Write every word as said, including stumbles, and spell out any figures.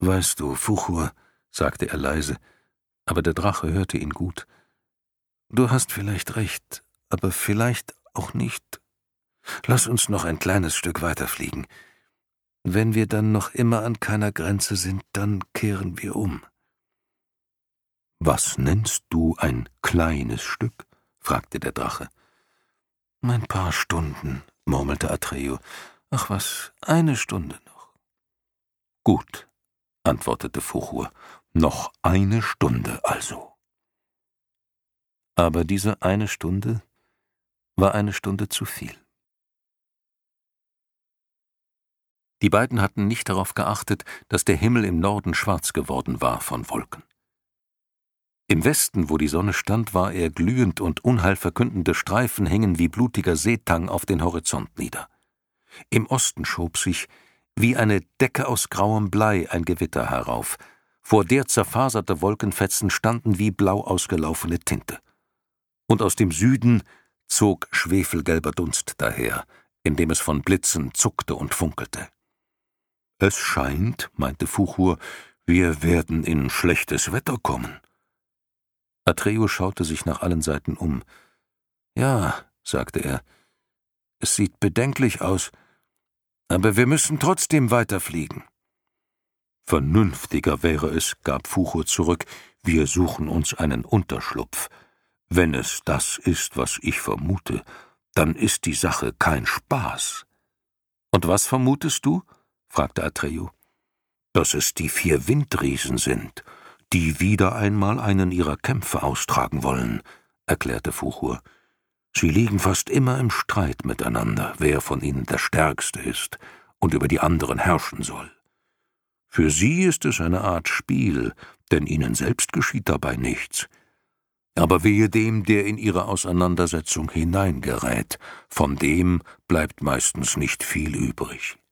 »Weißt du, Fuchur«, sagte er leise, aber der Drache hörte ihn gut, »du hast vielleicht recht, aber vielleicht auch nicht. Lass uns noch ein kleines Stück weiterfliegen. Wenn wir dann noch immer an keiner Grenze sind, dann kehren wir um.« »Was nennst du ein kleines Stück?« fragte der Drache. »Ein paar Stunden«, murmelte Atreyu. »Ach was, eine Stunde noch.« »Gut«, antwortete Fuchur, »noch eine Stunde also.« Aber diese eine Stunde war eine Stunde zu viel. Die beiden hatten nicht darauf geachtet, dass der Himmel im Norden schwarz geworden war von Wolken. Im Westen, wo die Sonne stand, war er glühend und unheilverkündende Streifen hingen wie blutiger Seetang auf den Horizont nieder. Im Osten schob sich, wie eine Decke aus grauem Blei, ein Gewitter herauf. Vor der zerfaserte Wolkenfetzen standen wie blau ausgelaufene Tinte. Und aus dem Süden zog schwefelgelber Dunst daher, indem es von Blitzen zuckte und funkelte. »Es scheint«, meinte Fuchur, »wir werden in schlechtes Wetter kommen.« Atreyu schaute sich nach allen Seiten um. »Ja«, sagte er, »es sieht bedenklich aus, aber wir müssen trotzdem weiterfliegen.« »Vernünftiger wäre es«, gab Fuchur zurück, »wir suchen uns einen Unterschlupf. Wenn es das ist, was ich vermute, dann ist die Sache kein Spaß.« »Und was vermutest du?« fragte Atreyu. »Dass es die vier Windriesen sind, die wieder einmal einen ihrer Kämpfe austragen wollen«, erklärte Fuchur. »Sie liegen fast immer im Streit miteinander, wer von ihnen der Stärkste ist und über die anderen herrschen soll. Für sie ist es eine Art Spiel, denn ihnen selbst geschieht dabei nichts. Aber wehe dem, der in ihre Auseinandersetzung hineingerät, von dem bleibt meistens nicht viel übrig.«